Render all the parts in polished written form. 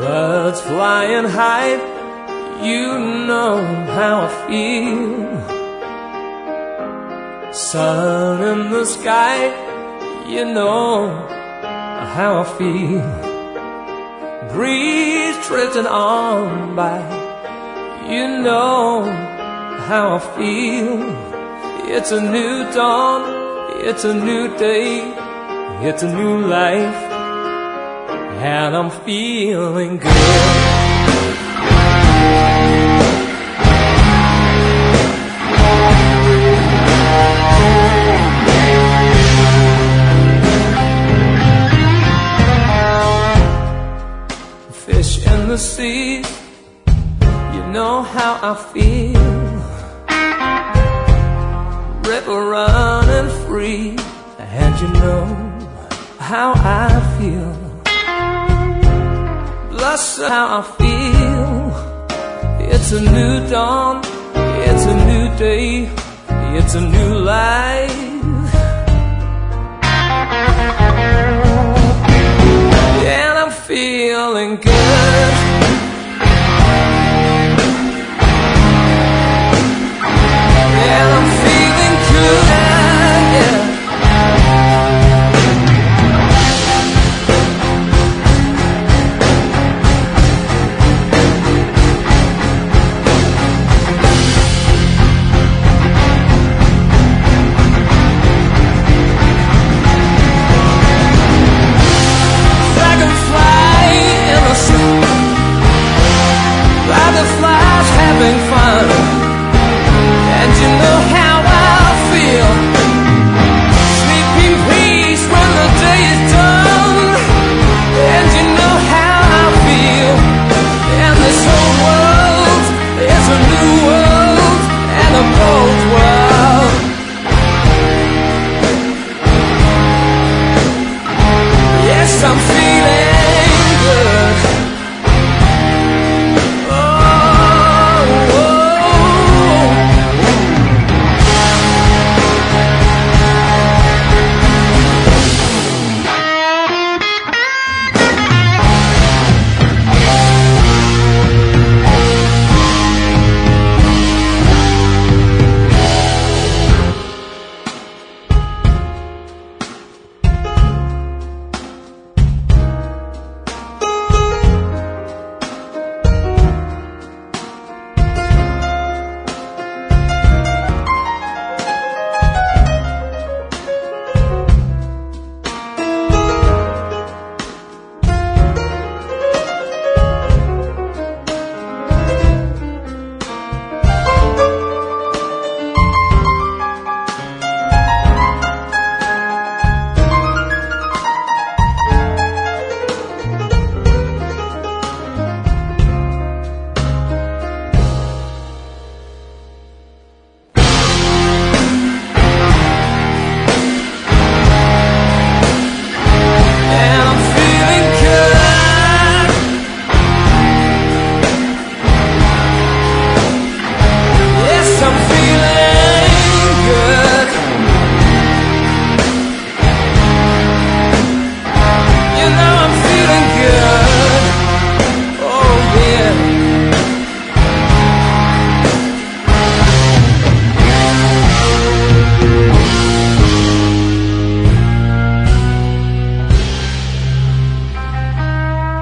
Birds flying high, you know how I feel. Sun in the sky, you know how I feel. Breeze drifting on by, you know how I feel. It's a new dawn, it's a new day, it's a new life, and I'm feeling good. Fish in the sea, you know how I feel. River running free, and you know how I feel. Bless how I feel. It's a new dawn, it's a new day, it's a new life, and I'm feeling good. And I'm feeling good, yeah. Dragonfly in the sun, dragonflies having fun. And you know how I feel. Sleep in peace when the day is done. And you know how I feel. And this whole world is a new world and a bold world. Yes, I'm feeling good.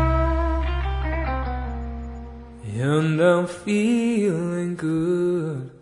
And I'm feeling good.